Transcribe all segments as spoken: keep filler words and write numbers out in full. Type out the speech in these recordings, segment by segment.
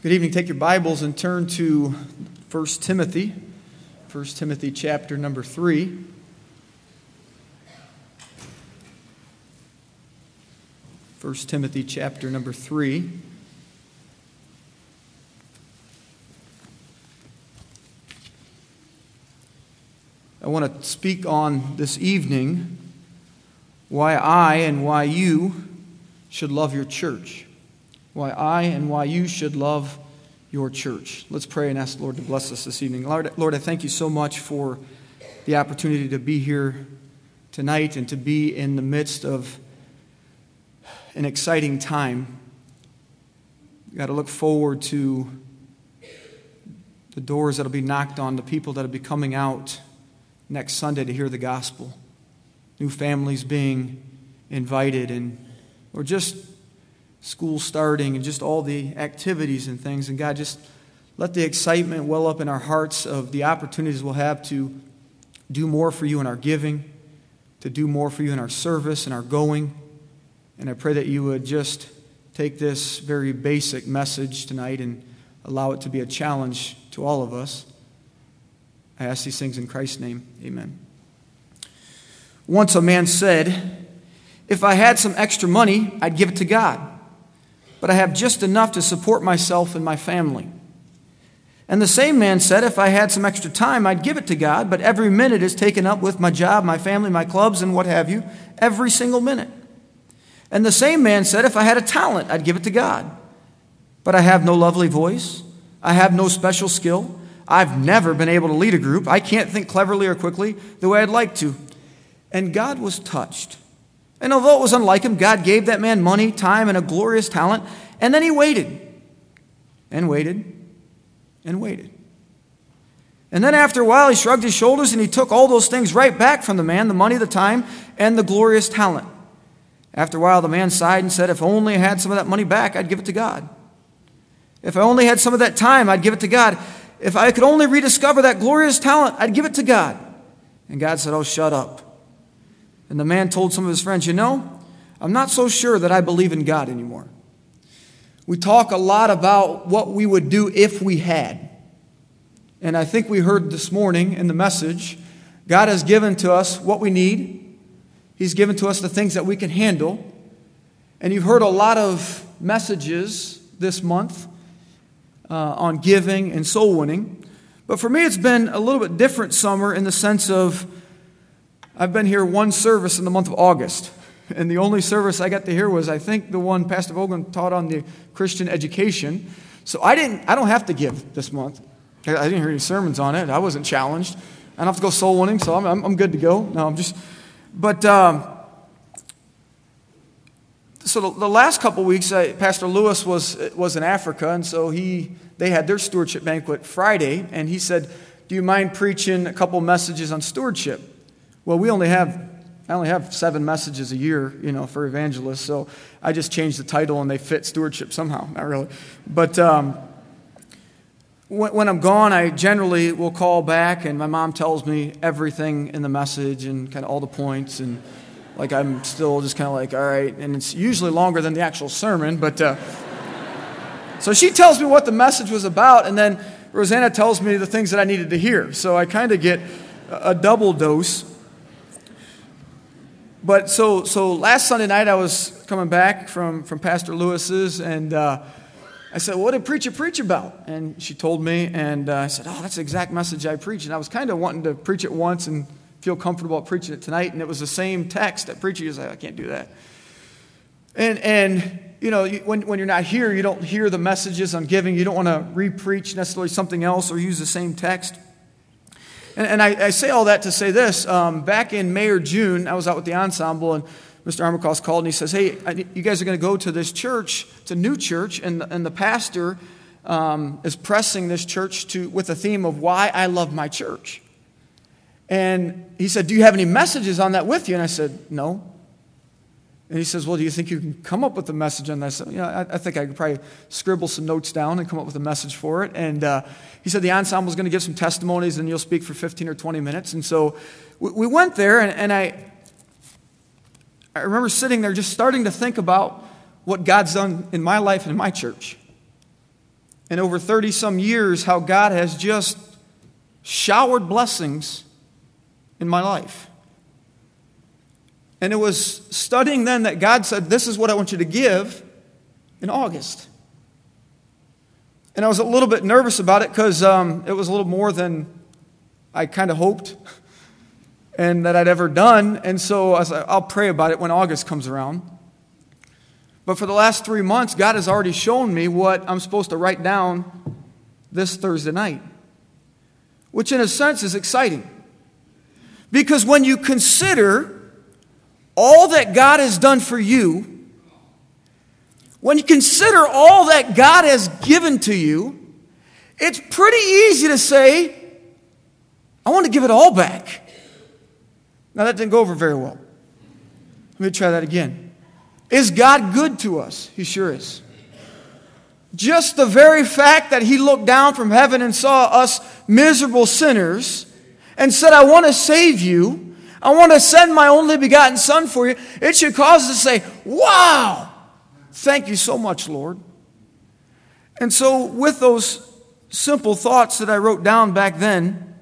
Good evening. Take your Bibles and turn to First Timothy. First Timothy chapter number three. First Timothy chapter number three. I want to speak on this evening why I and why you should love your church. Why I and why you should love your church. Let's pray and ask the Lord to bless us this evening. Lord, Lord, I thank you so much for the opportunity to be here tonight and to be in the midst of an exciting time. We've got to look forward to the doors that will be knocked on, the people that will be coming out next Sunday to hear the gospel. New families being invited, and or just school starting and just all the activities and things. And God, just let the excitement well up in our hearts of the opportunities we'll have to do more for you in our giving, to do more for you in our service and our going. And I pray that you would just take this very basic message tonight and allow it to be a challenge to all of us. I ask these things in Christ's name. Amen. Once a man said, "If I had some extra money, I'd give it to God. But I have just enough to support myself and my family." And the same man said, "If I had some extra time, I'd give it to God, but every minute is taken up with my job, my family, my clubs, and what have you, every single minute." And the same man said, "If I had a talent, I'd give it to God. But I have no lovely voice. I have no special skill. I've never been able to lead a group. I can't think cleverly or quickly the way I'd like to." And God was touched. And although it was unlike him, God gave that man money, time, and a glorious talent. And then he waited, and waited, and waited. And then after a while, he shrugged his shoulders and he took all those things right back from the man, the money, the time, and the glorious talent. After a while, the man sighed and said, "If only I had some of that money back, I'd give it to God. If I only had some of that time, I'd give it to God. If I could only rediscover that glorious talent, I'd give it to God." And God said, "Oh, shut up." And the man told some of his friends, "You know, I'm not so sure that I believe in God anymore." We talk a lot about what we would do if we had. And I think we heard this morning in the message, God has given to us what we need. He's given to us the things that we can handle. And you've heard a lot of messages this month uh, on giving and soul winning. But for me, it's been a little bit different summer in the sense of I've been here one service in the month of August. And the only service I got to hear was, I think, the one Pastor Vogel taught on the Christian education. So I didn't. I don't have to give this month. I didn't hear any sermons on it. I wasn't challenged. I don't have to go soul winning, so I'm, I'm, I'm good to go. No, I'm just. But um, so the, the last couple of weeks, I, Pastor Lewis was was in Africa, and so he they had their stewardship banquet Friday, and he said, "Do you mind preaching a couple messages on stewardship?" Well, we only have, I only have seven messages a year, you know, for evangelists, so I just changed the title and they fit stewardship somehow, not really. But um, when, when I'm gone, I generally will call back and my mom tells me everything in the message and kind of all the points, and like I'm still just kind of like, all right, and it's usually longer than the actual sermon, but uh, so she tells me what the message was about, and then Rosanna tells me the things that I needed to hear, so I kind of get a, a double dose. But so so last Sunday night I was coming back from, from Pastor Lewis's, and uh, I said, "What did preacher preach about?" And she told me, and uh, I said, "Oh, that's the exact message I preached." And I was kind of wanting to preach it once and feel comfortable about preaching it tonight, and it was the same text that preacher was like, "I can't do that." And and you know, when when you're not here, you don't hear the messages on giving. You don't want to re-preach necessarily something else or use the same text. And, and I, I say all that to say this. Um, back in May or June, I was out with the ensemble, and Mister Armacost called, and he says, "Hey, I, you guys are going to go to this church. It's a new church, and, and the pastor um, is pressing this church to with the theme of why I love my church." And he said, "Do you have any messages on that with you?" And I said, "No." And he says, "Well, do you think you can come up with a message on that?" I said, "You know, I, I think I could probably scribble some notes down and come up with a message for it." And uh, he said the ensemble was going to give some testimonies, and you'll speak for fifteen or twenty minutes. And so we, we went there, and, and I, I remember sitting there just starting to think about what God's done in my life and in my church. in over thirty some years how God has just showered blessings in my life. And it was studying then that God said, this is what I want you to give in August. And I was a little bit nervous about it because um, it was a little more than I kind of hoped and that I'd ever done. And so I was like, I'll pray about it when August comes around. But for the last three months, God has already shown me what I'm supposed to write down this Thursday night, which in a sense is exciting. Because when you consider all that God has done for you, when you consider all that God has given to you, it's pretty easy to say, I want to give it all back. Now that didn't go over very well. Let me try that again. Is God good to us? He sure is. Just the very fact that He looked down from heaven and saw us miserable sinners and said, I want to save you. I want to send my only begotten Son for you. It should cause us to say, wow, thank you so much, Lord. And so with those simple thoughts that I wrote down back then,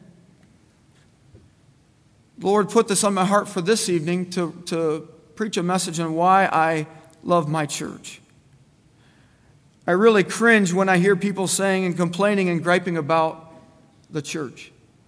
the Lord put this on my heart for this evening to, to preach a message on why I love my church. I really cringe when I hear people saying and complaining and griping about the church.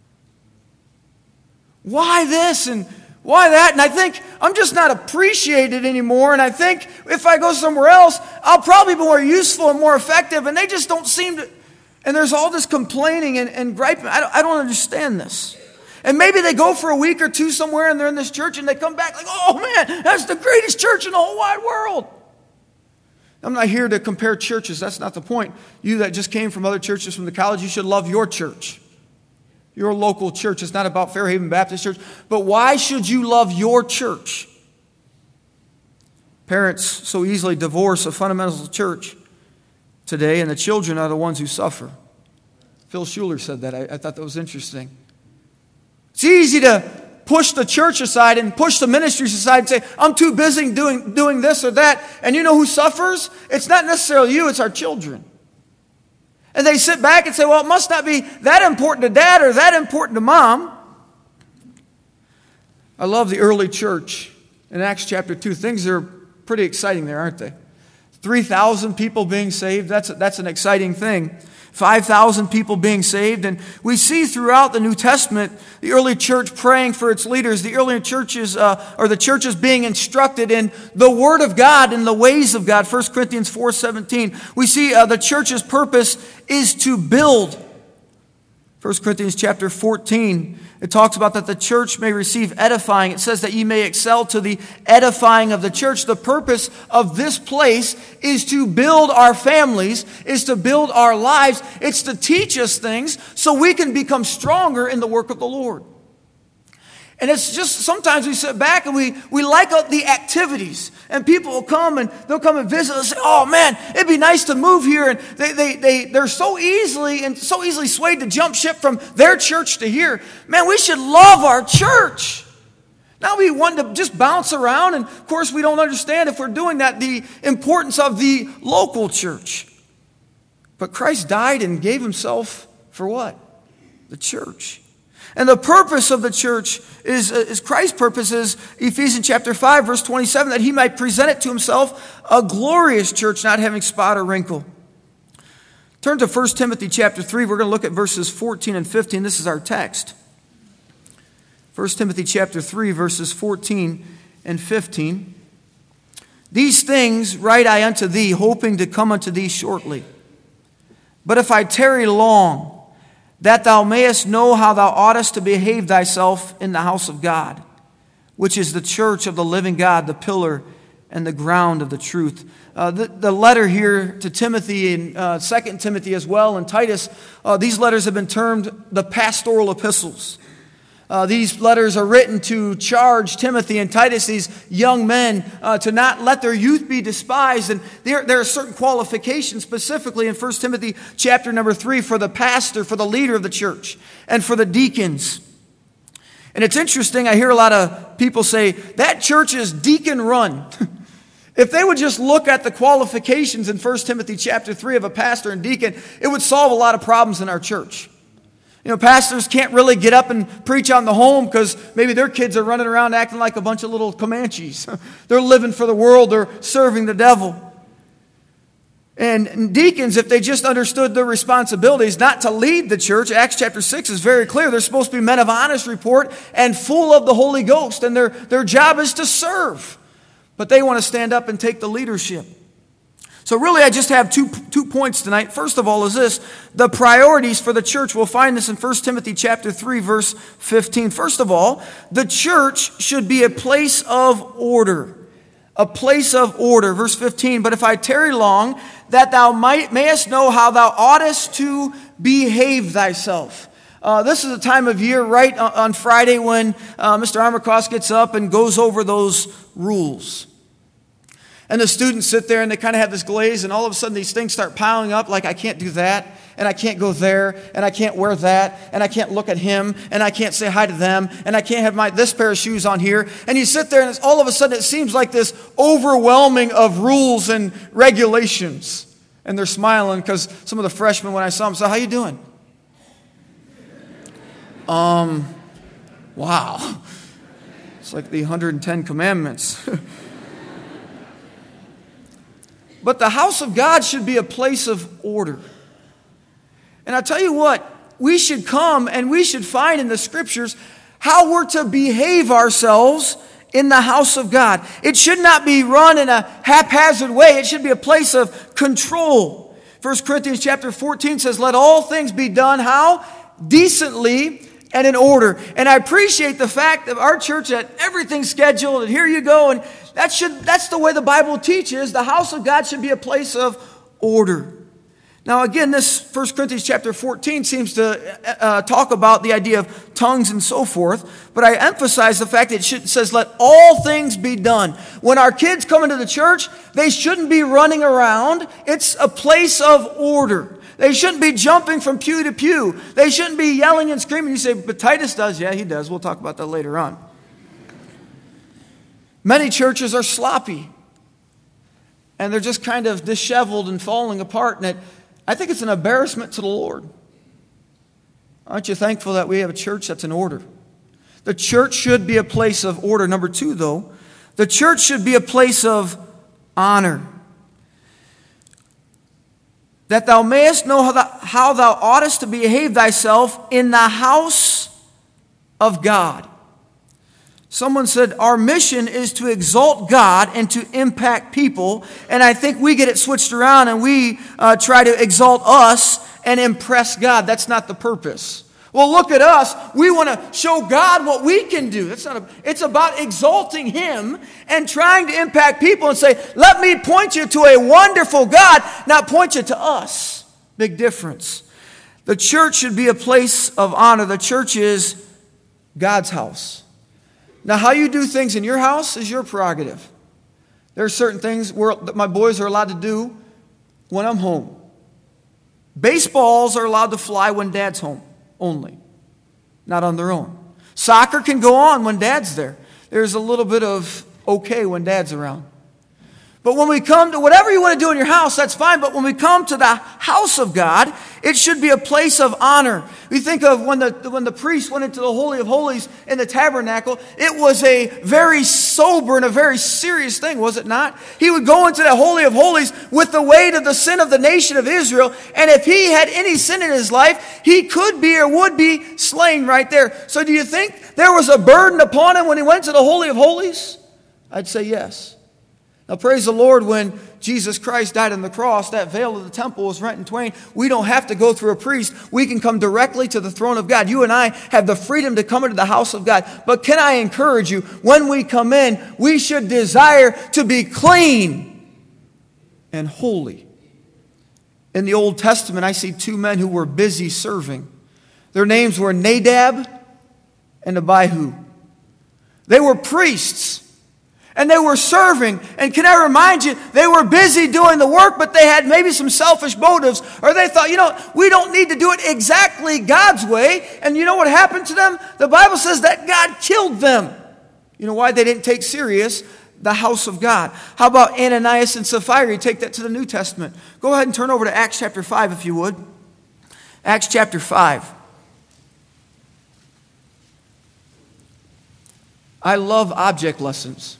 Why this and why that? And I think I'm just not appreciated anymore. And I think if I go somewhere else, I'll probably be more useful and more effective. And they just don't seem to. And there's all this complaining and, and griping. I don't, I don't understand this. And maybe they go for a week or two somewhere and they're in this church and they come back like, oh man, that's the greatest church in the whole wide world. I'm not here to compare churches. That's not the point. You that just came from other churches from the college, you should love your church. Your local church. It's not about Fairhaven Baptist Church. But why should you love your church? Parents so easily divorce a fundamental church today, and the children are the ones who suffer. Phil Schuler said that. I, I thought that was interesting. It's easy to push the church aside and push the ministries aside and say, I'm too busy doing, doing this or that. And you know who suffers? It's not necessarily you, it's our children. And they sit back and say, well, it must not be that important to dad or that important to mom. I love the early church in Acts chapter two. Things are pretty exciting there, aren't they? three thousand people being saved, that's, that's an exciting thing. five thousand people being saved. And we see throughout the New Testament the early church praying for its leaders, the early churches, uh, or the churches being instructed in the Word of God and the ways of God. First Corinthians four seventeen. We see uh, the church's purpose is to build. First Corinthians chapter fourteen. It talks about that the church may receive edifying. It says that ye may excel to the edifying of the church. The purpose of this place is to build our families, is to build our lives. It's to teach us things so we can become stronger in the work of the Lord. And it's just, sometimes we sit back and we, we like the activities. And people will come and they'll come and visit and say, oh man, it'd be nice to move here. And they, they, they, they're so easily and so easily swayed to jump ship from their church to here. Man, we should love our church. Now we want to just bounce around. And of course we don't understand if we're doing that, the importance of the local church. But Christ died and gave himself for what? The church. And the purpose of the church is, is Christ's purpose is Ephesians chapter five, verse twenty-seven, that he might present it to himself a glorious church, not having spot or wrinkle. Turn to First Timothy chapter three. We're going to look at verses fourteen and fifteen. This is our text. First Timothy chapter three, verses fourteen and fifteen. These things write I unto thee, hoping to come unto thee shortly. But if I tarry long, that thou mayest know how thou oughtest to behave thyself in the house of God, which is the church of the living God, the pillar and the ground of the truth. Uh, the, the letter here to Timothy and uh, Second Timothy as well and Titus, uh, these letters have been termed the pastoral epistles. Uh, these letters are written to charge Timothy and Titus, these young men, uh, to not let their youth be despised. And there, there are certain qualifications specifically in First Timothy chapter number three for the pastor, for the leader of the church, and for the deacons. And it's interesting, I hear a lot of people say, that church is deacon run. If they would just look at the qualifications in First Timothy chapter three of a pastor and deacon, it would solve a lot of problems in our church. You know, pastors can't really get up and preach on the home because maybe their kids are running around acting like a bunch of little Comanches. They're living for the world. They're serving the devil. And deacons, if they just understood their responsibilities not to lead the church, Acts chapter six is very clear. They're supposed to be men of honest report and full of the Holy Ghost. And their, their job is to serve. But they want to stand up and take the leadership. So really, I just have two, two points tonight. First of all is this, the priorities for the church. We'll find this in First Timothy chapter three, verse fifteen. First of all, the church should be a place of order. A place of order. Verse fifteen, but if I tarry long, that thou might, mayest know how thou oughtest to behave thyself. Uh, this is a time of year right on Friday when uh, Mister Armacross gets up and goes over those rules. And the students sit there and they kind of have this glaze, and all of a sudden these things start piling up, like I can't do that, and I can't go there, and I can't wear that, and I can't look at him, and I can't say hi to them, and I can't have my this pair of shoes on here. And you sit there and it's, all of a sudden it seems like this overwhelming of rules and regulations. And they're smiling because some of the freshmen, when I saw them, said, how you doing? Um, wow. It's like the one hundred ten commandments. But the house of God should be a place of order. And I tell you what, we should come and we should find in the scriptures how we're to behave ourselves in the house of God. It should not be run in a haphazard way. It should be a place of control. First Corinthians chapter fourteen says, let all things be done, how? Decently and in order. And I appreciate the fact that our church had everything scheduled, and here you go, and that should that's the way the Bible teaches. The house of God should be a place of order. Now again, this First Corinthians chapter fourteen seems to uh, talk about the idea of tongues and so forth, but I emphasize the fact that it, should, it says, let all things be done. When our kids come into the church, they shouldn't be running around. It's a place of order. They shouldn't be jumping from pew to pew. They shouldn't be yelling and screaming. You say, but Titus does. Yeah, he does. We'll talk about that later on. Many churches are sloppy. And they're just kind of disheveled and falling apart. And it, I think it's an embarrassment to the Lord. Aren't you thankful that we have a church that's in order? The church should be a place of order. Number two, though, the church should be a place of honor. That thou mayest know how thou, how thou oughtest to behave thyself in the house of God. Someone said, our mission is to exalt God and to impact people. And I think we get it switched around and we uh, try to exalt us and impress God. That's not the purpose. Well, look at us. We want to show God what we can do. That's not a, it's about exalting Him and trying to impact people and say, let me point you to a wonderful God, not point you to us. Big difference. The church should be a place of honor. The church is God's house. Now, how you do things in your house is your prerogative. There are certain things where, that my boys are allowed to do when I'm home. Baseballs are allowed to fly when Dad's home. Only, not on their own. Soccer can go on when Dad's there. There's a little bit of okay when Dad's around. But when we come to whatever you want to do in your house, that's fine. But when we come to the house of God, it should be a place of honor. We think of when the, when the priest went into the Holy of Holies in the tabernacle, it was a very sober and a very serious thing, was it not? He would go into the Holy of Holies with the weight of the sin of the nation of Israel, and if he had any sin in his life, he could be or would be slain right there. So do you think there was a burden upon him when he went to the Holy of Holies? I'd say yes. Now, praise the Lord, when Jesus Christ died on the cross, that veil of the temple was rent in twain. We don't have to go through a priest. We can come directly to the throne of God. You and I have the freedom to come into the house of God. But can I encourage you, when we come in, we should desire to be clean and holy. In the Old Testament, I see two men who were busy serving. Their names were Nadab and Abihu. They were priests. And they were serving. And can I remind you, they were busy doing the work, but they had maybe some selfish motives. Or they thought, you know, we don't need to do it exactly God's way. And you know what happened to them? The Bible says that God killed them. You know why? They didn't take serious the house of God. How about Ananias and Sapphira? You take that to the New Testament. Go ahead and turn over to Acts chapter five if you would. Acts chapter five. I love object lessons.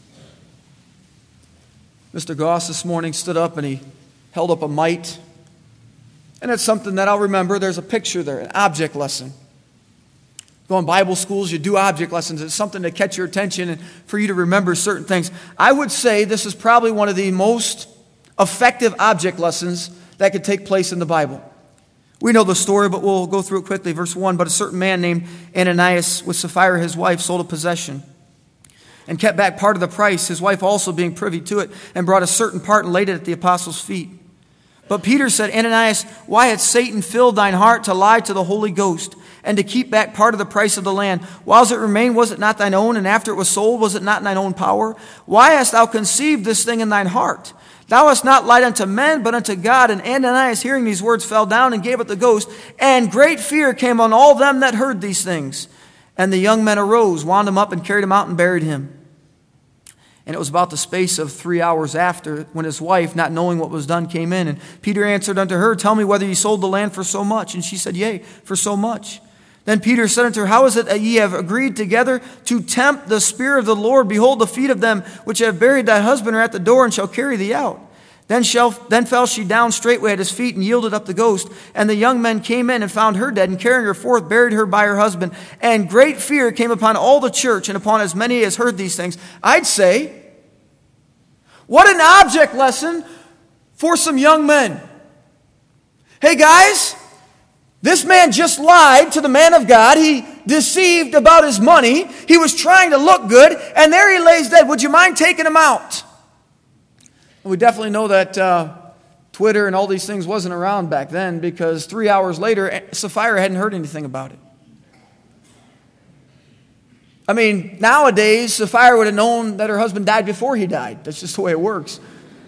Mister Goss this morning stood up and he held up a mite. And it's something that I'll remember. There's a picture there, an object lesson. Go in Bible schools, you do object lessons. It's something to catch your attention and for you to remember certain things. I would say this is probably one of the most effective object lessons that could take place in the Bible. We know the story, but we'll go through it quickly. Verse one, but a certain man named Ananias with Sapphira his wife sold a possession and kept back part of the price, his wife also being privy to it, and brought a certain part and laid it at the apostles' feet. But Peter said, Ananias, why hath Satan filled thine heart to lie to the Holy Ghost, and to keep back part of the price of the land? Whiles it remained, was it not thine own? And after it was sold, was it not in thine own power? Why hast thou conceived this thing in thine heart? Thou hast not lied unto men, but unto God. And Ananias, hearing these words, fell down and gave up the ghost. And great fear came on all them that heard these things. And the young men arose, wound him up, and carried him out, and buried him. And it was about the space of three hours after, when his wife, not knowing what was done, came in. And Peter answered unto her, Tell me whether ye sold the land for so much. And she said, Yea, for so much. Then Peter said unto her, How is it that ye have agreed together to tempt the Spirit of the Lord? Behold, the feet of them which have buried thy husband are at the door, and shall carry thee out. Then, shall, then fell she down straightway at his feet, and yielded up the ghost. And the young men came in and found her dead, and carrying her forth, buried her by her husband. And great fear came upon all the church, and upon as many as heard these things. I'd say, what an object lesson for some young men. Hey guys, this man just lied to the man of God. He deceived about his money. He was trying to look good, and there he lays dead. Would you mind taking him out? And we definitely know that uh, Twitter and all these things wasn't around back then, because three hours later, Sapphira hadn't heard anything about it. I mean, nowadays, Sapphira would have known that her husband died before he died. That's just the way it works.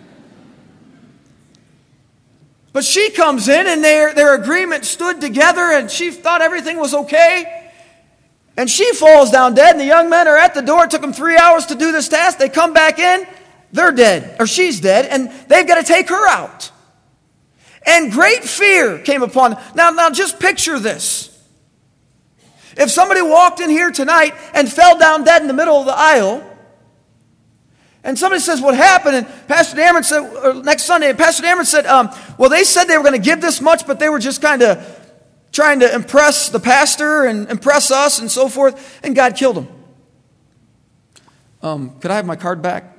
But she comes in, and their, their agreement stood together, and she thought everything was okay. And she falls down dead, and the young men are at the door. It took them three hours to do this task. They come back in. They're dead, or she's dead, and they've got to take her out. And great fear came upon them. Now, now just picture this. If somebody walked in here tonight and fell down dead in the middle of the aisle, and somebody says, what happened? And Pastor Dameron said, or next Sunday, Pastor Dameron said, um, well, they said they were going to give this much, but they were just kind of trying to impress the pastor and impress us and so forth, and God killed them. Um, could I have my card back?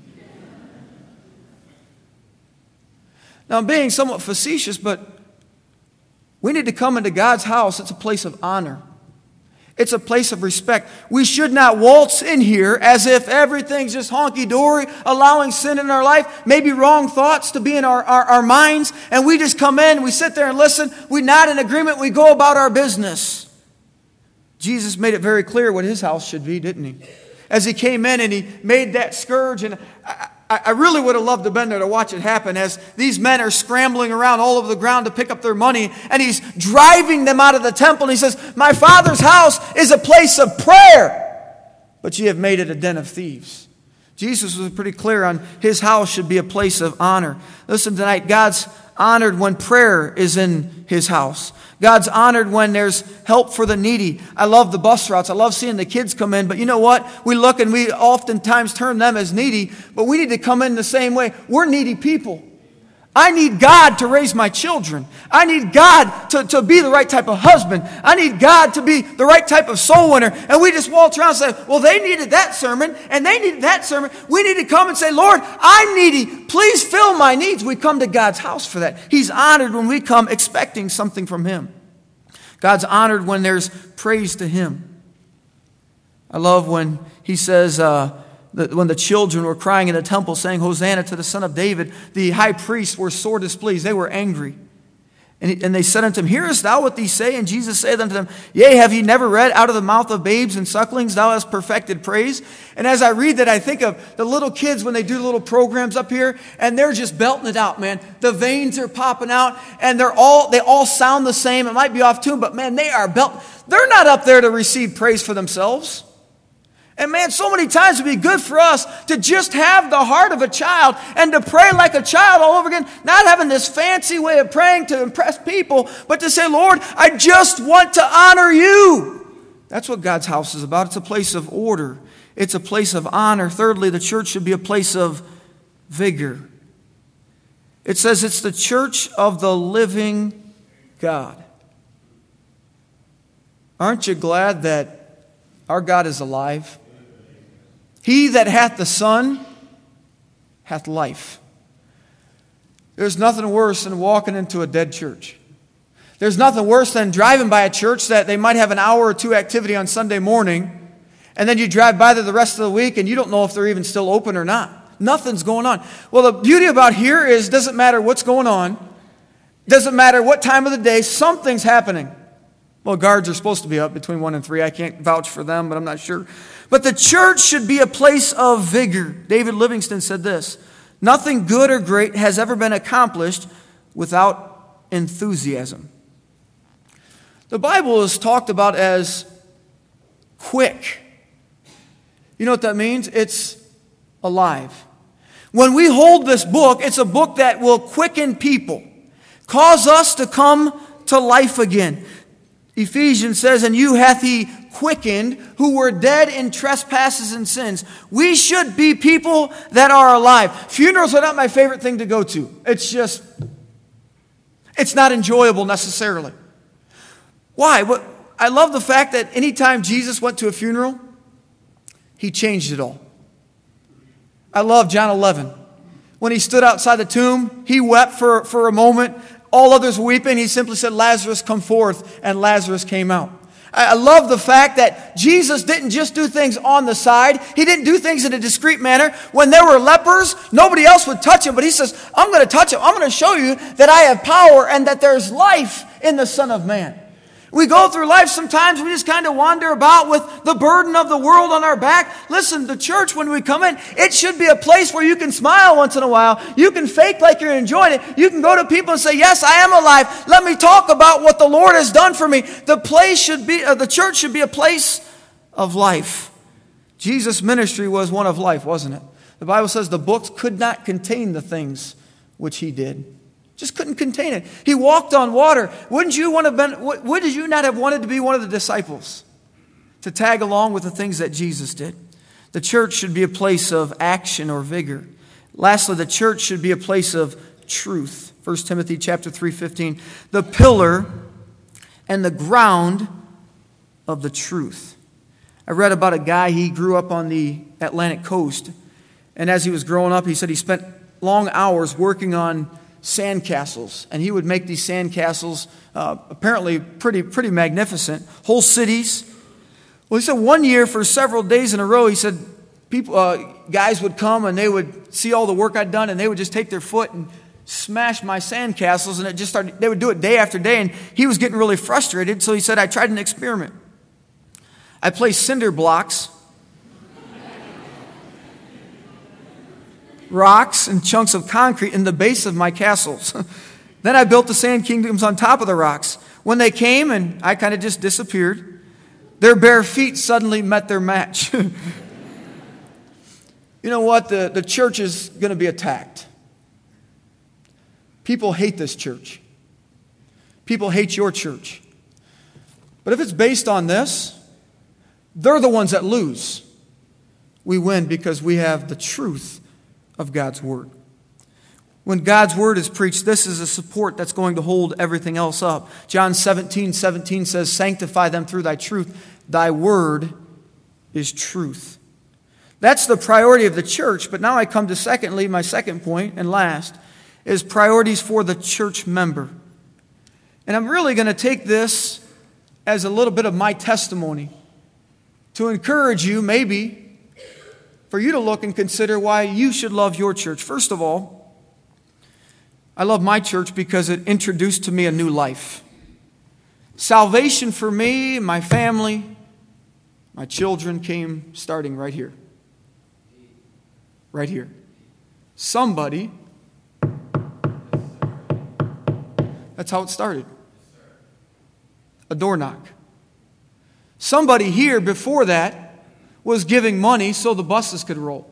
Now, I'm being somewhat facetious, but we need to come into God's house. It's a place of honor. It's a place of respect. We should not waltz in here as if everything's just honky-dory, allowing sin in our life, maybe wrong thoughts to be in our, our, our minds, and we just come in, we sit there and listen, we're not in agreement, we go about our business. Jesus made it very clear what his house should be, didn't he? As he came in and he made that scourge, and I, I really would have loved to have been there to watch it happen as these men are scrambling around all over the ground to pick up their money, and he's driving them out of the temple, and he says, my Father's house is a place of prayer, but ye have made it a den of thieves. Jesus was pretty clear on his house should be a place of honor. Listen tonight, God's honored when prayer is in his house. God's honored when there's help for the needy. I love the bus routes. I love seeing the kids come in. But you know what? We look and we oftentimes term them as needy. But we need to come in the same way. We're needy people. I need God to raise my children. I need God to, to be the right type of husband. I need God to be the right type of soul winner. And we just waltz around and say, well, they needed that sermon and they needed that sermon. We need to come and say, Lord, I'm needy. Please fill my needs. We come to God's house for that. He's honored when we come expecting something from him. God's honored when there's praise to him. I love when he says, uh, when the children were crying in the temple saying, Hosanna to the Son of David, the high priests were sore displeased. They were angry. And, he, and they said unto him, hearest thou what these say? And Jesus saith unto them, yea, have ye never read, out of the mouth of babes and sucklings thou hast perfected praise? And as I read that, I think of the little kids when they do little programs up here, and they're just belting it out, man. The veins are popping out, and they're all they all sound the same. It might be off tune, but man, they are belt. They're not up there to receive praise for themselves. And man, so many times it would be good for us to just have the heart of a child and to pray like a child all over again. Not having this fancy way of praying to impress people, but to say, Lord, I just want to honor you. That's what God's house is about. It's a place of order. It's a place of honor. Thirdly, the church should be a place of vigor. It says it's the church of the living God. Aren't you glad that our God is alive? He that hath the Son hath life. There's nothing worse than walking into a dead church. There's nothing worse than driving by a church that they might have an hour or two activity on Sunday morning, and then you drive by there the rest of the week and you don't know if they're even still open or not. Nothing's going on. Well, the beauty about here is it doesn't matter what's going on. It doesn't matter what time of the day. Something's happening. Well, guards are supposed to be up between one and three. I can't vouch for them, but I'm not sure. But the church should be a place of vigor. David Livingston said this: nothing good or great has ever been accomplished without enthusiasm. The Bible is talked about as quick. You know what that means? It's alive. When we hold this book, it's a book that will quicken people, cause us to come to life again. Ephesians says, and you hath he quickened who were dead in trespasses and sins. We should be people that are alive. Funerals are not my favorite thing to go to. It's just, it's not enjoyable necessarily. Why? What, I love the fact that anytime Jesus went to a funeral, he changed it all. I love John eleven. When he stood outside the tomb, he wept for, for a moment. All others were weeping. He simply said, Lazarus, come forth. And Lazarus came out. I love the fact that Jesus didn't just do things on the side. He didn't do things in a discreet manner. When there were lepers, nobody else would touch him. But he says, I'm going to touch him. I'm going to show you that I have power and that there's life in the Son of Man. We go through life sometimes, we just kind of wander about with the burden of the world on our back. Listen, the church, when we come in, it should be a place where you can smile once in a while. You can fake like you're enjoying it. You can go to people and say, yes, I am alive. Let me talk about what the Lord has done for me. The place should be, uh, the church should be a place of life. Jesus' ministry was one of life, wasn't it? The Bible says the books could not contain the things which he did. Just couldn't contain it. He walked on water. Wouldn't you want to been, would you not have wanted to be one of the disciples? To tag along with the things that Jesus did. The church should be a place of action or vigor. Lastly, the church should be a place of truth. First Timothy chapter three fifteen. The pillar and the ground of the truth. I read about a guy, he grew up on the Atlantic coast. And as he was growing up, he said he spent long hours working on sandcastles, and he would make these sandcastles uh, apparently pretty pretty magnificent, whole cities. Well, he said one year for several days in a row, he said people, uh, guys would come and they would see all the work I'd done, and they would just take their foot and smash my sandcastles, and it just started. They would do it day after day, and he was getting really frustrated. So he said, I tried an experiment. I placed cinder blocks, rocks and chunks of concrete in the base of my castles. Then I built the sand kingdoms on top of the rocks. When they came and I kind of just disappeared, their bare feet suddenly met their match. You know what? The, the church is going to be attacked. People hate this church. People hate your church. But if it's based on this, they're the ones that lose. We win because we have the truth of God's Word. When God's Word is preached, this is a support that's going to hold everything else up. John seventeen seventeen says, sanctify them through thy truth. Thy Word is truth. That's the priority of the church. But now I come to secondly, my second point and last, is priorities for the church member. And I'm really going to take this as a little bit of my testimony to encourage you, maybe, for you to look and consider why you should love your church. First of all, I love my church because it introduced to me a new life. Salvation for me, my family, my children came starting right here. Right here. Somebody, that's how it started. A door knock. Somebody here before that was giving money so the buses could roll.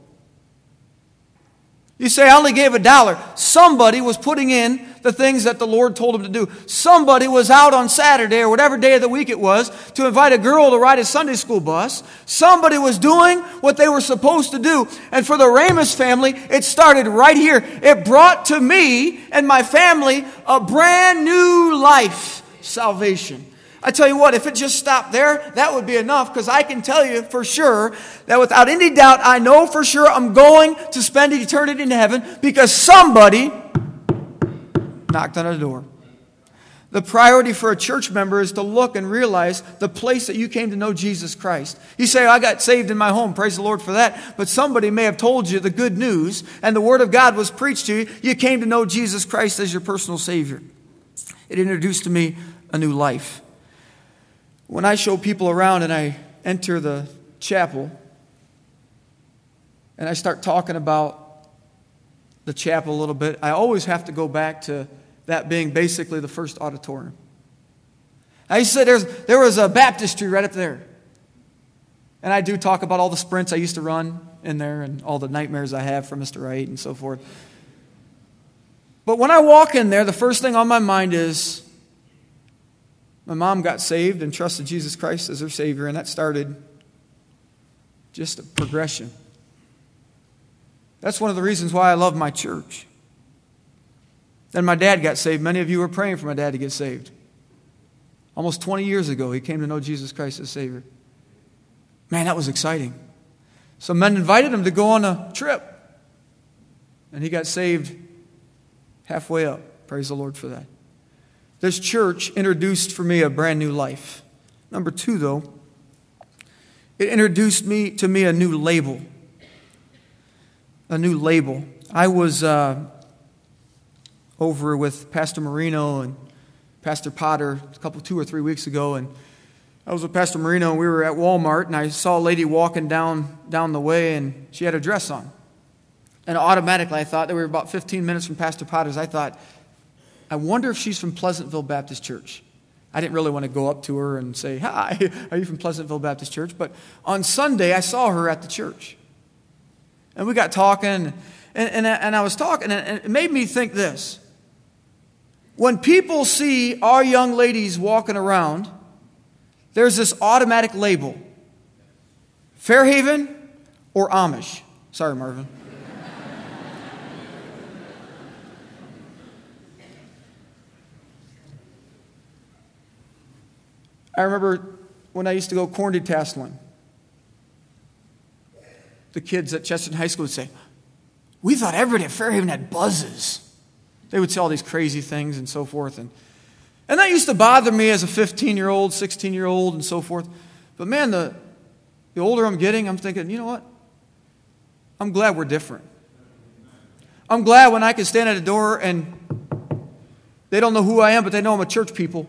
You say, I only gave a dollar. Somebody was putting in the things that the Lord told him to do. Somebody was out on Saturday or whatever day of the week it was to invite a girl to ride a Sunday school bus. Somebody was doing what they were supposed to do. And for the Ramos family, it started right here. It brought to me and my family a brand new life, salvation. I tell you what, if it just stopped there, that would be enough, because I can tell you for sure that without any doubt, I know for sure I'm going to spend eternity in heaven because somebody knocked on a door. The priority for a church member is to look and realize the place that you came to know Jesus Christ. You say, I got saved in my home. Praise the Lord for that. But somebody may have told you the good news and the Word of God was preached to you. You came to know Jesus Christ as your personal Savior. It introduced to me a new life. When I show people around and I enter the chapel and I start talking about the chapel a little bit, I always have to go back to that being basically the first auditorium. I used to say there's, there was a baptistry right up there. And I do talk about all the sprints I used to run in there and all the nightmares I have from Mister Wright and so forth. But when I walk in there, the first thing on my mind is, my mom got saved and trusted Jesus Christ as her Savior, and that started just a progression. That's one of the reasons why I love my church. Then my dad got saved. Many of you were praying for my dad to get saved. Almost twenty years ago, he came to know Jesus Christ as Savior. Man, that was exciting. Some men invited him to go on a trip, and he got saved halfway up. Praise the Lord for that. This church introduced for me a brand new life. Number two, though, it introduced me to me a new label. A new label. I was uh, over with Pastor Marino and Pastor Potter a couple, two or three weeks ago, and I was with Pastor Marino, and we were at Walmart, and I saw a lady walking down down the way, and she had a dress on. And automatically, I thought that we were about fifteen minutes from Pastor Potter's. I thought, I wonder if she's from Pleasantville Baptist Church. I didn't really want to go up to her and say, hi, are you from Pleasantville Baptist Church? But on Sunday, I saw her at the church. And we got talking, and, and, and I was talking, and it made me think this. When people see our young ladies walking around, there's this automatic label. Fairhaven or Amish. Sorry, Marvin. I remember when I used to go corn detasseling, the kids at Chesterton High School would say, we thought everybody at Fairhaven had buzzes. They would say all these crazy things and so forth. And, and that used to bother me as a fifteen-year-old, sixteen-year-old and so forth. But man, the, the older I'm getting, I'm thinking, you know what? I'm glad we're different. I'm glad when I can stand at a door and they don't know who I am, but they know I'm a church people.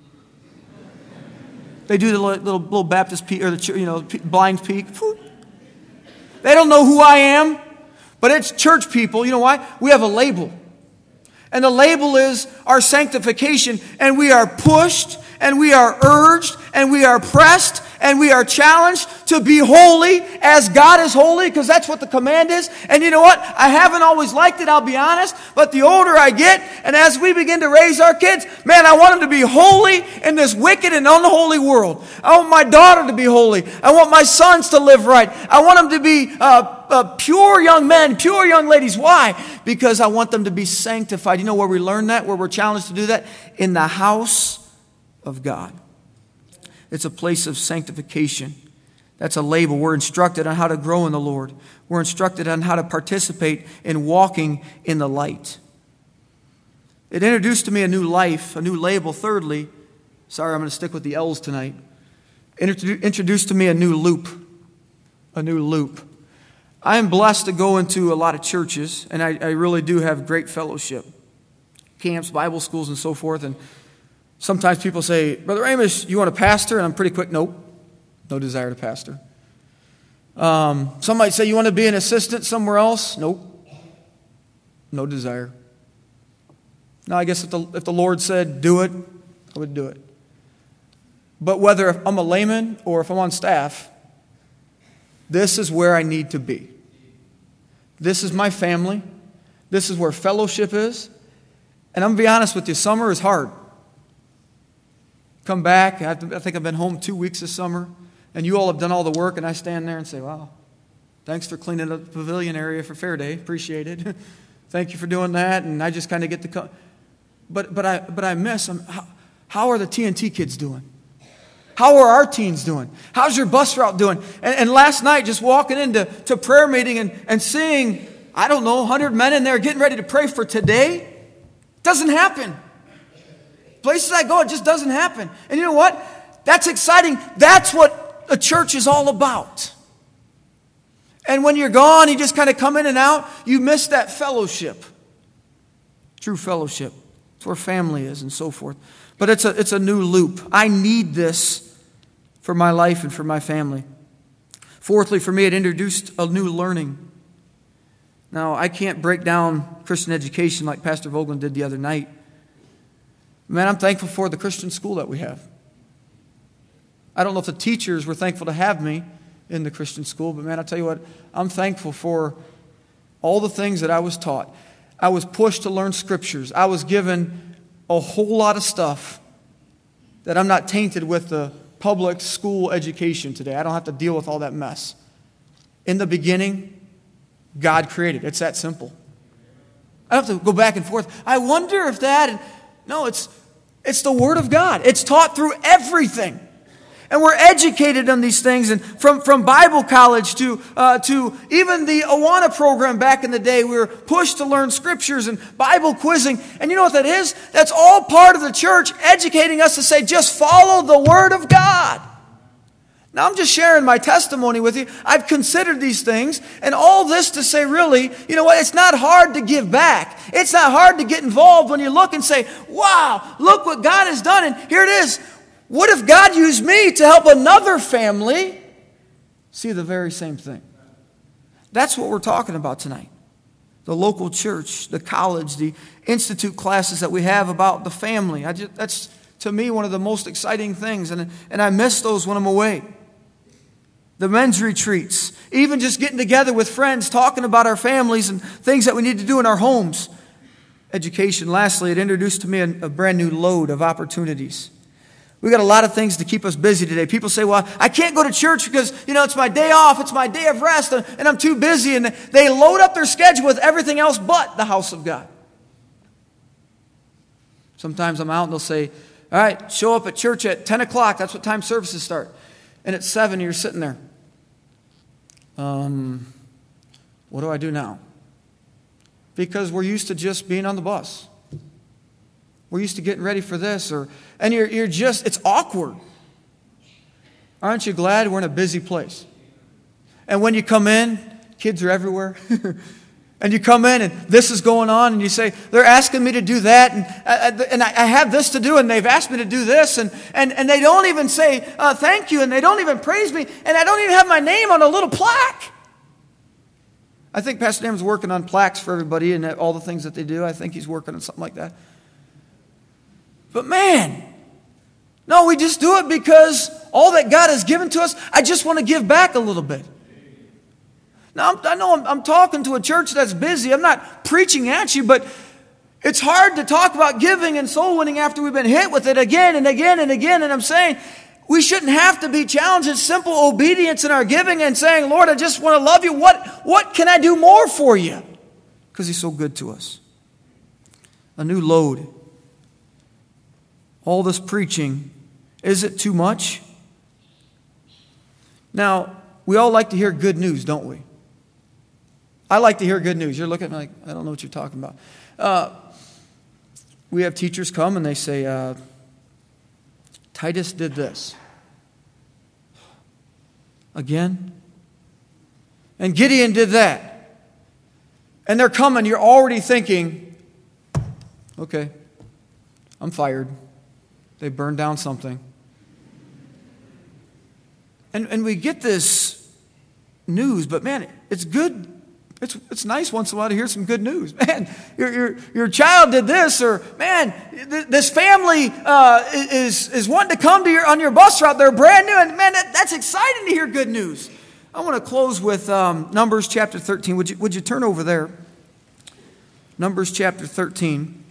They do the little, little Baptist peek, or the you know blind peek. They don't know who I am, but it's church people. You know why? We have a label. And the label is our sanctification. And we are pushed, and we are urged, and we are pressed, and we are challenged to be holy as God is holy, because that's what the command is. And you know what? I haven't always liked it, I'll be honest, but the older I get, and as we begin to raise our kids, man, I want them to be holy in this wicked and unholy world. I want my daughter to be holy. I want my sons to live right. I want them to be uh, uh, pure young men, pure young ladies. Why? Because I want them to be sanctified. You know where we learn that, where we're challenged to do that? In the house of God. It's a place of sanctification. That's a label. We're instructed on how to grow in the Lord. We're instructed on how to participate in walking in the light. It introduced to me a new life, a new label. Thirdly, sorry, I'm going to stick with the L's tonight. It introduced to me a new loop. A new loop. I am blessed to go into a lot of churches, and I, I really do have great fellowship. Camps, Bible schools, and so forth. And sometimes people say, Brother Amos, you want a pastor? And I'm pretty quick, nope. No desire to pastor. Um, some might say, you want to be an assistant somewhere else? Nope. No desire. Now, I guess if the, if the Lord said, do it, I would do it. But whether I'm a layman or if I'm on staff, This is where I need to be. This is my family. This is where fellowship is. And I'm going to be honest with you, summer is hard. Come back, I think I've been home two weeks this summer, and you all have done all the work, and I stand there and say, wow, thanks for cleaning up the pavilion area for Fair Day. Appreciate it. Thank you for doing that. And I just kind of get to come. But, but, I, but I miss them. How, how are the T N T kids doing? How are our teens doing? How's your bus route doing? And, and last night, just walking into to prayer meeting and, and seeing, I don't know, one hundred men in there getting ready to pray for today, doesn't happen. Places I go, it just doesn't happen. And you know what? That's exciting. That's what a church is all about. And when you're gone, you just kind of come in and out, you miss that fellowship. True fellowship. It's where family is and so forth. But it's a, it's a new loop. I need this for my life and for my family. Fourthly, for me, it introduced a new learning. Now, I can't break down Christian education like Pastor Vogelin did the other night. Man, I'm thankful for the Christian school that we have. I don't know if the teachers were thankful to have me in the Christian school, but man, I'll tell you what, I'm thankful for all the things that I was taught. I was pushed to learn scriptures. I was given a whole lot of stuff that I'm not tainted with the public school education today. I don't have to deal with all that mess. In the beginning, God created. It's that simple. I don't have to go back and forth. I wonder if that... And, no, it's it's the Word of God. It's taught through everything. And we're educated on these things. And from, from Bible college to, uh, to even the Awana program back in the day, we were pushed to learn scriptures and Bible quizzing. And you know what that is? That's all part of the church educating us to say, just follow the Word of God. Now, I'm just sharing my testimony with you. I've considered these things, and all this to say, really, you know what? It's not hard to give back. It's not hard to get involved when you look and say, wow, look what God has done, and here it is. What if God used me to help another family see the very same thing? That's what we're talking about tonight. The local church, the college, the institute classes that we have about the family. I just, that's, to me, one of the most exciting things, and, and I miss those when I'm away. The men's retreats, even just getting together with friends, talking about our families and things that we need to do in our homes. Education, lastly, it introduced to me a, a brand new load of opportunities. We got a lot of things to keep us busy today. People say, well, I can't go to church because, you know, it's my day off, it's my day of rest, and I'm too busy. And they load up their schedule with everything else but the house of God. Sometimes I'm out and they'll say, all right, show up at church at ten o'clock. That's what time services start. And at seven, you're sitting there. Um, what do I do now? Because we're used to just being on the bus. We're used to getting ready for this, or and you're you're just it's awkward. Aren't you glad we're in a busy place? And when you come in, kids are everywhere. And you come in and this is going on and you say, they're asking me to do that and, uh, and I have this to do and they've asked me to do this and, and, and they don't even say uh, thank you and they don't even praise me and I don't even have my name on a little plaque. I think Pastor Dam's working on plaques for everybody and all the things that they do. I think he's working on something like that. But man, no, we just do it because all that God has given to us, I just want to give back a little bit. Now, I know I'm, I'm talking to a church that's busy. I'm not preaching at you, but it's hard to talk about giving and soul winning after we've been hit with it again and again and again. And I'm saying we shouldn't have to be challenged. It's simple obedience in our giving and saying, Lord, I just want to love you. What, what can I do more for you? Because he's so good to us. A new load. All this preaching, is it too much? Now, we all like to hear good news, don't we? I like to hear good news. You're looking at me like, I don't know what you're talking about. Uh, we have teachers come and they say, uh, Titus did this. Again? And Gideon did that. And they're coming, you're already thinking, okay, I'm fired. They burned down something. And, and we get this news, but man, it's good. It's it's nice once in a while to hear some good news. Man, your your, your child did this, or man, th- this family uh, is is wanting to come to your on your bus route. They're brand new, and man, that, that's exciting to hear good news. I want to close with um, Numbers chapter thirteen. Would you, would you turn over there? Numbers chapter thirteen.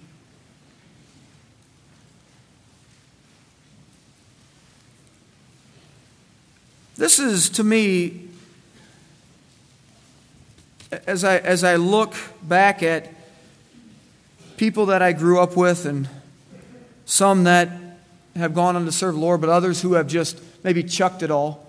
This is, to me, as I, as I look back at people that I grew up with and some that have gone on to serve the Lord, but others who have just maybe chucked it all,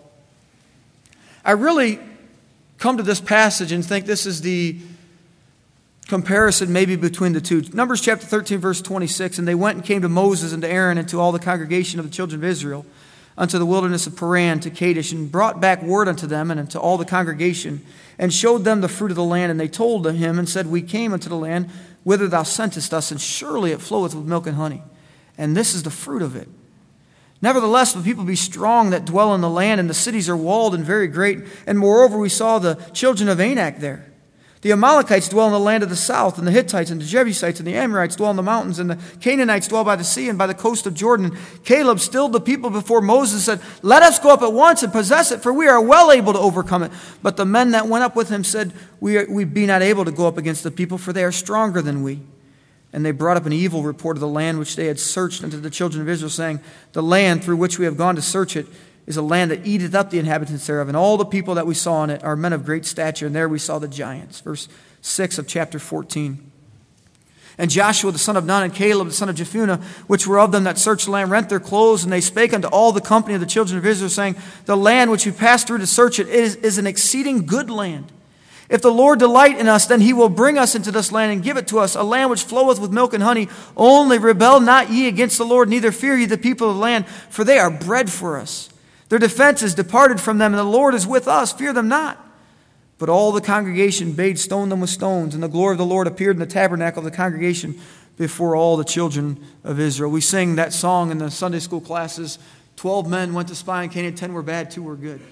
I really come to this passage and think this is the comparison maybe between the two. Numbers chapter thirteen, verse twenty-six, and they went and came to Moses and to Aaron and to all the congregation of the children of Israel unto the wilderness of Paran to Kadesh, and brought back word unto them and unto all the congregation, and showed them the fruit of the land. And they told him and said, We came unto the land whither thou sentest us, and surely it floweth with milk and honey, and this is the fruit of it. Nevertheless, the people be strong that dwell in the land, and the cities are walled and very great. And moreover, we saw the children of Anak there. The Amalekites dwell in the land of the south, and the Hittites and the Jebusites and the Amorites dwell in the mountains, and the Canaanites dwell by the sea and by the coast of Jordan. Caleb stilled the people before Moses and said, Let us go up at once and possess it, for we are well able to overcome it. But the men that went up with him said, We, are, we be not able to go up against the people, for they are stronger than we. And they brought up an evil report of the land which they had searched unto the children of Israel, saying, The land through which we have gone to search it is a land that eateth up the inhabitants thereof, and all the people that we saw in it are men of great stature, and there we saw the giants. Verse six of chapter fourteen. And Joshua the son of Nun and Caleb the son of Jephunneh, which were of them that searched the land, rent their clothes, and they spake unto all the company of the children of Israel, saying, The land which we passed through to search it is, is an exceeding good land. If the Lord delight in us, then he will bring us into this land and give it to us, a land which floweth with milk and honey. Only rebel not ye against the Lord, neither fear ye the people of the land, for they are bread for us. Their defense is departed from them, and the Lord is with us. Fear them not. But all the congregation bade stone them with stones, and the glory of the Lord appeared in the tabernacle of the congregation before all the children of Israel. We sing that song in the Sunday school classes. Twelve men went to spy in Canaan, ten were bad, two were good.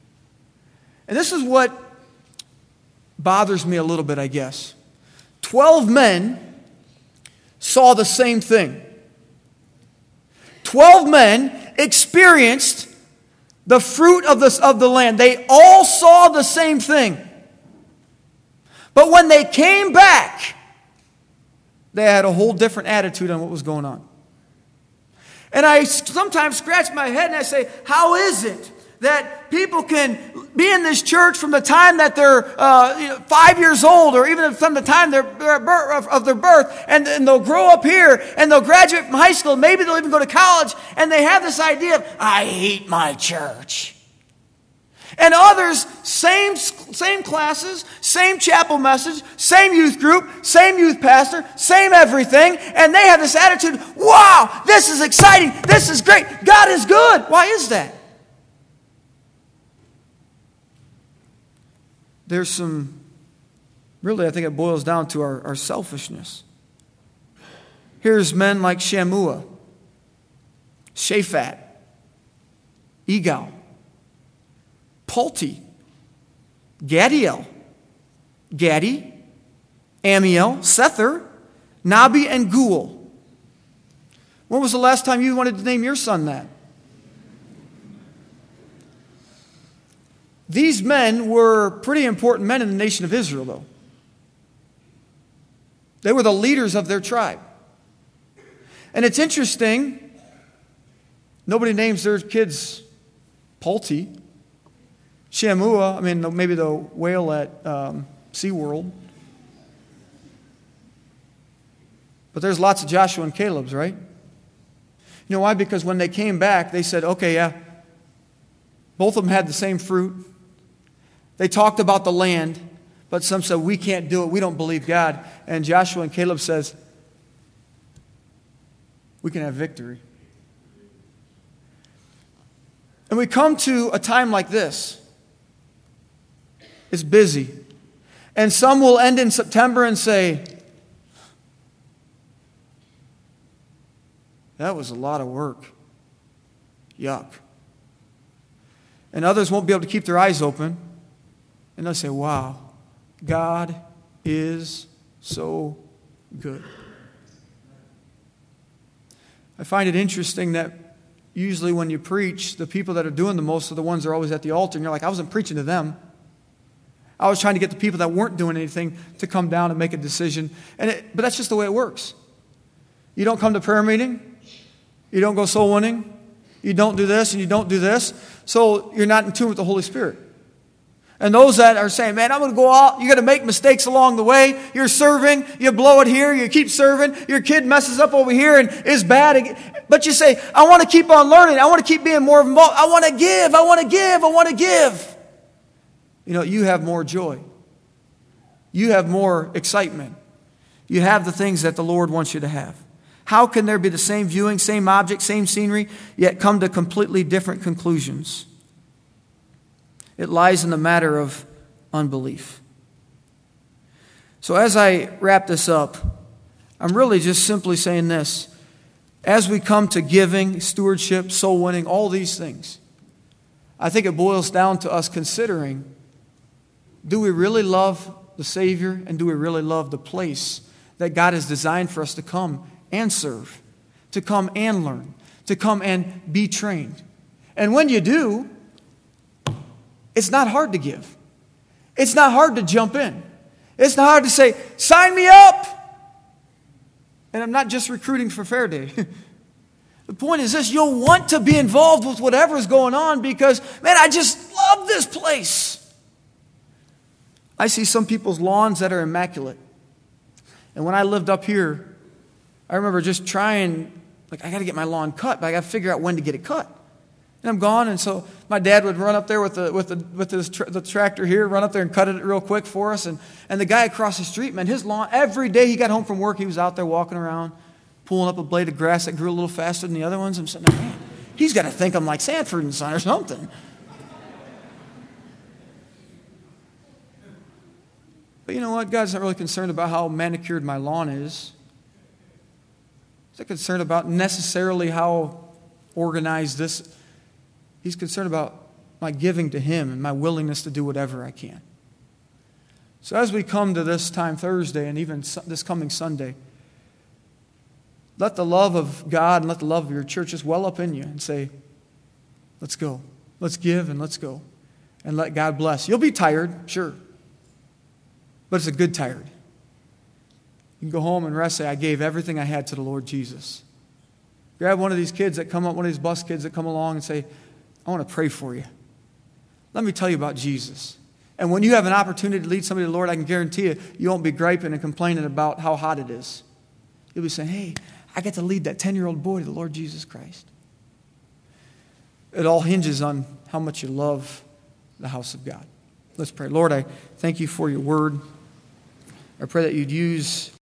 And this is what bothers me a little bit, I guess. Twelve men saw the same thing. Twelve men experienced the fruit of the, of the land. They all saw the same thing. But when they came back, they had a whole different attitude on what was going on. And I sometimes scratch my head and I say, how is it that people can be in this church from the time that they're uh, you know, five years old, or even from the time they're, they're birth, of their birth, and, and they'll grow up here, and they'll graduate from high school, maybe they'll even go to college, and they have this idea of, I hate my church. And others, same, same classes, same chapel message, same youth group, same youth pastor, same everything, and they have this attitude, wow, this is exciting, this is great, God is good. Why is that? There's some, really I think it boils down to our, our selfishness. Here's men like Shammua, Shaphat, Egal, Palti, Gadiel, Gadi, Amiel, Sether, Nabi, and Guel. When was the last time you wanted to name your son that? These men were pretty important men in the nation of Israel, though. They were the leaders of their tribe. And it's interesting, nobody names their kids Palti. Shammua, I mean, maybe the whale at um, SeaWorld. But there's lots of Joshua and Caleb's, right? You know why? Because when they came back, they said, okay, yeah, both of them had the same fruit. They talked about the land, but some said, we can't do it. We don't believe God. And Joshua and Caleb says, we can have victory. And we come to a time like this. It's busy. And some will end in September and say, that was a lot of work. Yuck. And others won't be able to keep their eyes open. And they'll say, wow, God is so good. I find it interesting that usually when you preach, the people that are doing the most are the ones that are always at the altar. And you're like, I wasn't preaching to them. I was trying to get the people that weren't doing anything to come down and make a decision. And it, but that's just the way it works. You don't come to prayer meeting. You don't go soul winning. You don't do this and you don't do this. So you're not in tune with the Holy Spirit. And those that are saying, man, I'm going to go out. You're going to make mistakes along the way. You're serving. You blow it here. You keep serving. Your kid messes up over here and is bad. But you say, I want to keep on learning. I want to keep being more involved. I want to give. I want to give. I want to give. You know, you have more joy. You have more excitement. You have the things that the Lord wants you to have. How can there be the same viewing, same object, same scenery, yet come to completely different conclusions? It lies in the matter of unbelief. So as I wrap this up, I'm really just simply saying this. As we come to giving, stewardship, soul winning, all these things, I think it boils down to us considering, do we really love the Savior and do we really love the place that God has designed for us to come and serve, to come and learn, to come and be trained? And when you do, it's not hard to give. It's not hard to jump in. It's not hard to say, sign me up. And I'm not just recruiting for Fair Day. The point is this, you'll want to be involved with whatever's going on because, man, I just love this place. I see some people's lawns that are immaculate. And when I lived up here, I remember just trying, like, I got to get my lawn cut, but I got to figure out when to get it cut. And I'm gone, and so my dad would run up there with the with the with his tra- the tractor here, run up there and cut it real quick for us. And and the guy across the street, man, his lawn, every day he got home from work, he was out there walking around, pulling up a blade of grass that grew a little faster than the other ones. I'm sitting there, man, he's got to think I'm like Sanford and Son or something. But you know what? God's not really concerned about how manicured my lawn is. He's not concerned about necessarily how organized this. He's concerned about my giving to Him and my willingness to do whatever I can. So as we come to this time Thursday and even this coming Sunday, let the love of God and let the love of your church just well up in you and say, let's go. Let's give and let's go. And let God bless. You'll be tired, sure. But it's a good tired. You can go home and rest, say, I gave everything I had to the Lord Jesus. Grab one of these kids that come up, one of these bus kids that come along and say, I want to pray for you. Let me tell you about Jesus. And when you have an opportunity to lead somebody to the Lord, I can guarantee you, you won't be griping and complaining about how hot it is. You'll be saying, hey, I get to lead that ten-year-old boy to the Lord Jesus Christ. It all hinges on how much you love the house of God. Let's pray. Lord, I thank you for your word. I pray that you'd use